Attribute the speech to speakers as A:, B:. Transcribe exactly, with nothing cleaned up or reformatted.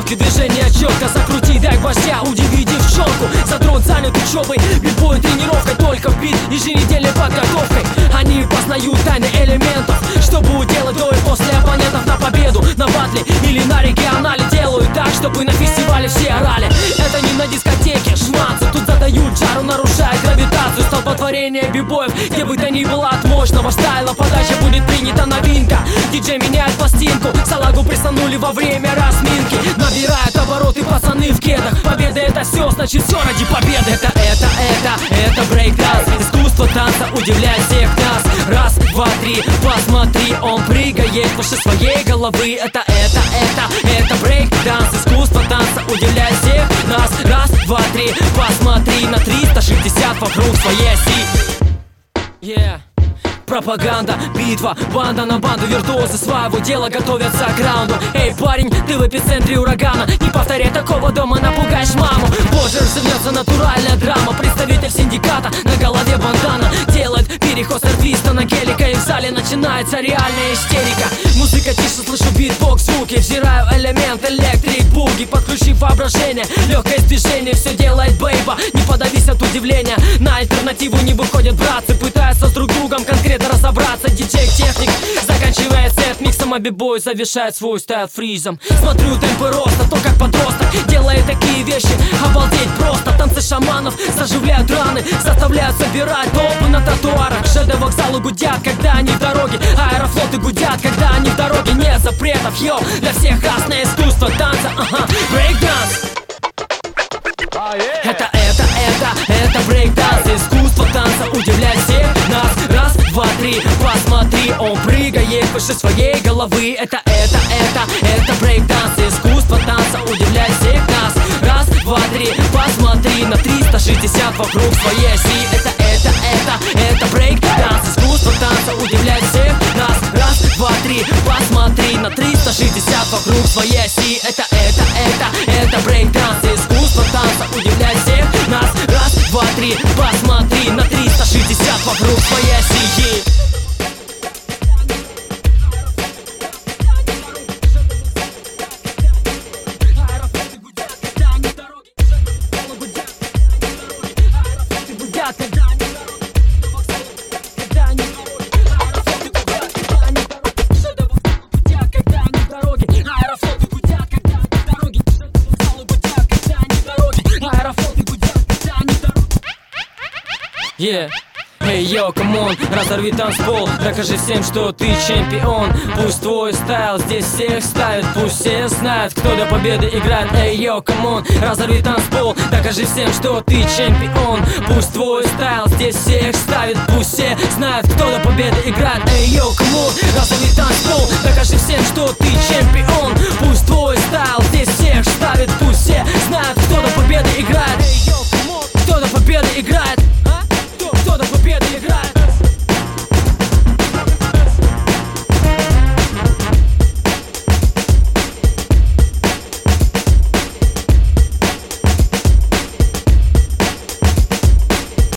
A: четкие движения, четко закрути, дай гвоздя, удиви девчонку. Задрот занят учебой, битбой тренировкой, только бит еженедельной подготовкой. Они познают тайны элементов, чтобы уделать до и после оппонентов на победу. На батле или на регионале делают так, чтобы на фестивале все орали. Это не на дискотеке, шманцы тут задают жару, нарушая гравитацию. Столпотворение бибоев, где бы то ни было, от мощного стайла подача будет принята новинка. Диджей меняет пластинку, салагу присанули во время разминки. Набирают обороты пацаны в кедах. Победа это все, значит все ради победы. Это, это, это, это брейк-данс. Искусство танца удивляет всех нас. Раз, два, три, посмотри, он прыгает выше своей головы. Это, это, это, это брейк-данс. Искусство танца удивляет всех нас. Раз, два, три, посмотри на триста шестьдесят вокруг своей оси. Yeah. Пропаганда, битва, банда на банду, виртуозы своего дела готовятся к раунду. Эй, парень, ты в эпицентре урагана, не повторяй такого дома, напугаешь маму. Позже развернется натуральная драма. Представитель синдиката, на голове бандана, делает переход с твиста на гелика, и в зале начинается реальная истерика. Музыка тише, слышу битбокс, звуки, взираю элемент электрик буги. Подключив воображение, легкое движение, все делает бейба. Не подавись от удивления, на альтернативу не выходят братцы, пытаются с друг другом конкретно разобраться. Диджей-техник заканчивает сет миксом, а бибой завершает свой стайл фризом. Смотрю темпы роста, то как подросток делает такие вещи, обалдеть просто. Танцы шаманов заживляют раны, заставляют собирать толпы на тротуарах. ЖД вокзалы гудят, когда они в дороге, аэрофлоты гудят, когда они в дороге. Нет запретов, йоу, для всех разное искусство танца, ага, брейк-данс. Это, это, это, это брейк-данс. Искусство танца удивляет всех нас. Раз, два, три, посмотри, он прыгает выше своей головы. Это, это, это, это брейк-данс. Искусство танца удивляет всех нас. Раз, два, три, посмотри на триста шестьдесят вокруг своей оси. Это, это, это, это брейк-данс. Искусство танца удивляет всех нас. Раз, два, три, посмотри на триста шестьдесят вокруг своей оси. Это, это, это, это брейк-данс. Искусство танца удивляет всех нас. Раз, два, три, посмотри на триста шестьдесят вокруг своей оси. Yeah. Эй, йо, камон, разорви танцпол, докажи всем, что ты чемпион. Пусть твой стайл здесь всех ставит, пусть все знают, кто до победы играет. Эй, йо, камон, разорви танцпол, докажи всем, что ты чемпион. Пусть твой стайл здесь всех ставит, пусть все знают, кто до победы играет. Эй, йо, камон, разорви танцпол, докажи всем, что ты чемпион. Пусть твой стайл здесь всех ставит, пусть все знают, кто до победы играет. Эй, йо, камон, кто до победы играет.